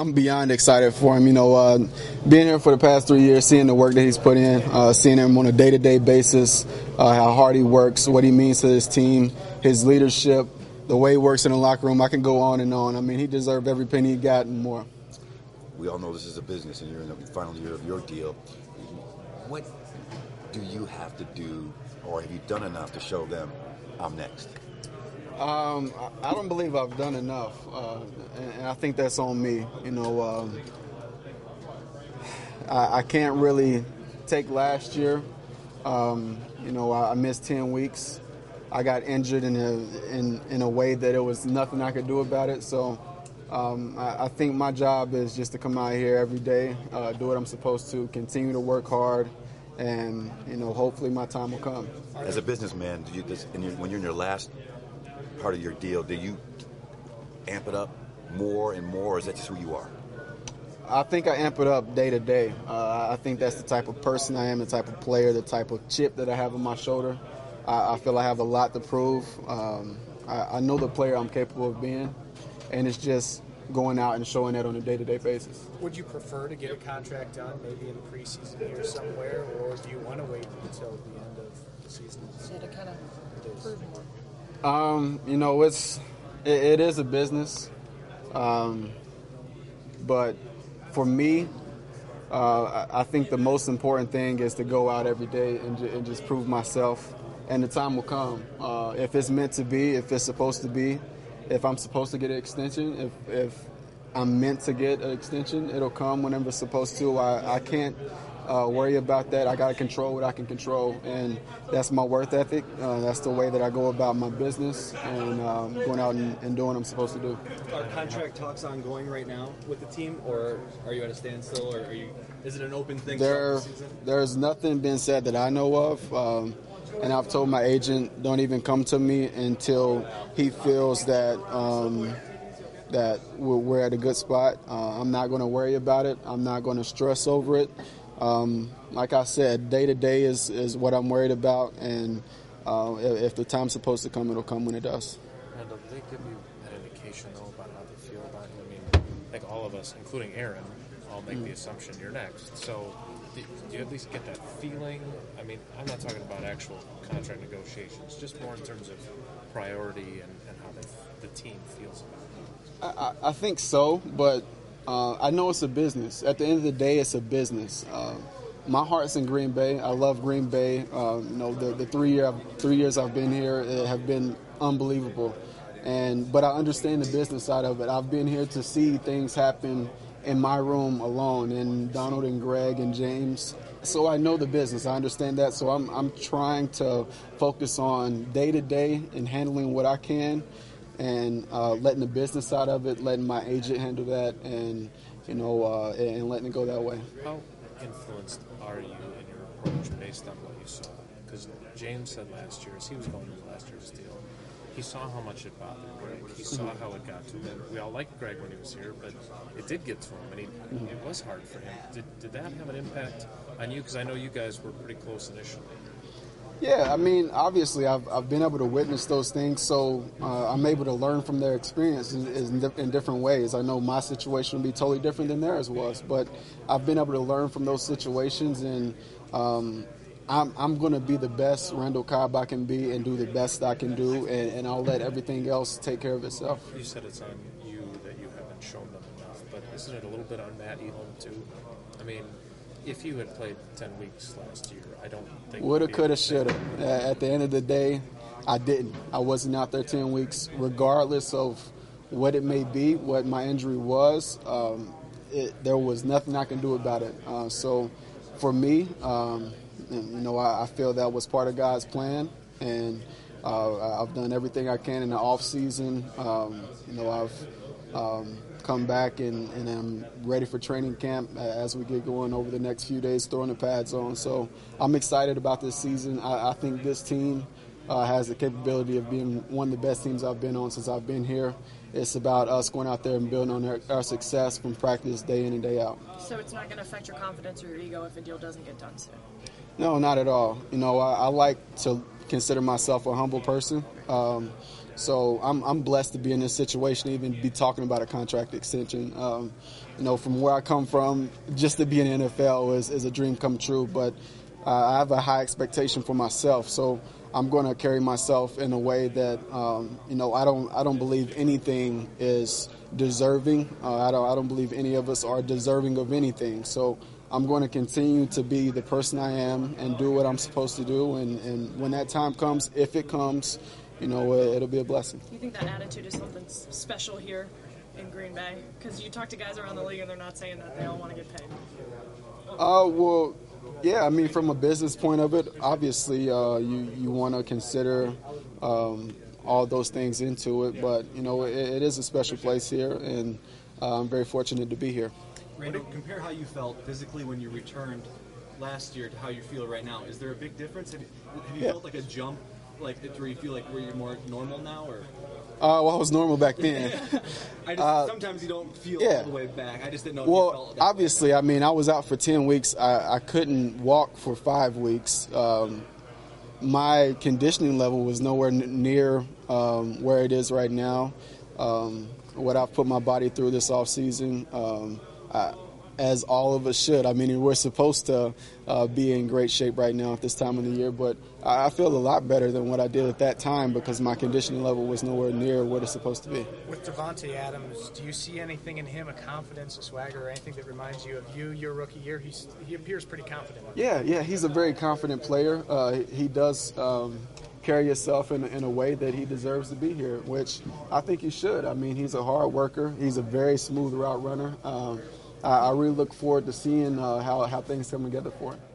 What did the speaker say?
I'm beyond excited for him. Being here for the past 3 years, seeing the work that he's put in, seeing him on a day-to-day basis, how hard he works, what he means to his team, his leadership, the way he works in the locker room. I can go on and on. I mean, he deserved every penny he got and more. We all know this is a business, and you're in the final year of your deal. What do you have to do, or have you done enough to show them I'm next? I don't believe I've done enough, and I think that's on me. I can't really take last year. I missed 10 weeks. I got injured in a way that it was nothing I could do about it. So I think my job is just to come out here every day, do what I'm supposed to, continue to work hard, and hopefully my time will come. As a businessman, when you're in your last part of your deal, do you amp it up more and more, or is that just who you are? I think I amp it up day to day. I think that's the type of person I am, the type of player, the type of chip that I have on my shoulder. I feel I have a lot to prove. I know the player I'm capable of being, and it's just going out and showing that on a day-to-day basis. Would you prefer to get a contract done maybe in the preseason here somewhere, or do you want to wait until the end of the season? So to kind of prove more. It is a business, but for me, I think the most important thing is to go out every day and just prove myself, and the time will come. If it's meant to be, if it's supposed to be, if I'm supposed to get an extension, if I'm meant to get an extension, it'll come whenever it's supposed to. I can't worry about that. I got to control what I can control, and that's my work ethic. That's the way that I go about my business, and going out and doing what I'm supposed to do. Are contract talks ongoing right now with the team, or are you at a standstill, or is it an open thing? There's nothing been said that I know of, and I've told my agent, don't even come to me until he feels that that we're at a good spot. I'm not going to worry about it. I'm not going to stress over it. Like I said, day to day is what I'm worried about, and if the time's supposed to come, it'll come when it does. Randall, did they give you an indication, though, about how they feel about you? I mean, like all of us, including Aaron, all make the assumption you're next. So do you at least get that feeling? I mean, I'm not talking about actual contract negotiations, just more in terms of priority and how the team feels about it. I think so, but I know it's a business. At the end of the day, it's a business. My heart's in Green Bay. I love Green Bay. The 3 years I've been here have been unbelievable. But I understand the business side of it. I've been here to see things happen in my room alone, and Donald and Greg and James. So I know the business. I understand that. So I'm trying to focus on day to day and handling what I can, and letting the business side of it, letting my agent handle that, and and letting it go that way. How influenced are you in your approach based on what you saw? Because James said last year, as he was going into last year's deal, he saw how much it bothered Greg. He saw how it got to him. We all liked Greg when he was here, but it did get to him, and it was hard for him. Did that have an impact on you? Because I know you guys were pretty close initially. Yeah, I mean, obviously, I've been able to witness those things, so I'm able to learn from their experience in different ways. I know my situation will be totally different than theirs was, but I've been able to learn from those situations, and I'm going to be the best Randall Cobb I can be and do the best I can do, and I'll let everything else take care of itself. You said it's on you that you haven't shown them enough, but isn't it a little bit on Matt Elam, too? I mean, if you had played 10 weeks last year, I don't think... Woulda, coulda, shoulda. At the end of the day, I didn't. I wasn't out there 10 weeks. Regardless of what it may be, what my injury was, there was nothing I can do about it. So for me, I feel that was part of God's plan, and I've done everything I can in the off season. I've come back and I'm ready for training camp as we get going over the next few days, throwing the pads on. So I'm excited about this season. I think this team has the capability of being one of the best teams I've been on since I've been here. It's about us going out there and building on our success from practice day in and day out. So it's not going to affect your confidence or your ego if a deal doesn't get done soon? No, not at all. I like to consider myself a humble person. So I'm blessed to be in this situation, even be talking about a contract extension. From where I come from, just to be in the NFL is a dream come true. But I have a high expectation for myself, so I'm going to carry myself in a way that I don't believe anything is deserving. I don't believe any of us are deserving of anything. So I'm going to continue to be the person I am and do what I'm supposed to do. And when that time comes, if it comes, it'll be a blessing. You think that attitude is something special here in Green Bay? Because you talk to guys around the league and they're not saying that they all want to get paid. Well, yeah, I mean, from a business point of it, obviously you want to consider all those things into it. But, it is a special place here, and I'm very fortunate to be here. Randall, compare how you felt physically when you returned last year to how you feel right now. Is there a big difference? Have you felt like a jump, like where you feel like where you're more normal now, or? Well, I was normal back then. Sometimes you don't feel all the way back. I just didn't know. Well, if you felt obviously, I mean, I was out for 10 weeks. I couldn't walk for 5 weeks. My conditioning level was nowhere near where it is right now. What I've put my body through this off season, as all of us should. I mean, we're supposed to be in great shape right now at this time of the year, but I feel a lot better than what I did at that time because my conditioning level was nowhere near what it's supposed to be. With Davante Adams, do you see anything in him, a confidence, a swagger, or anything that reminds you of your rookie year? He appears pretty confident. Yeah, he's a very confident player. He does carry himself in a way that he deserves to be here, which I think he should. I mean, he's a hard worker. He's a very smooth route runner. I really look forward to seeing how things come together for him.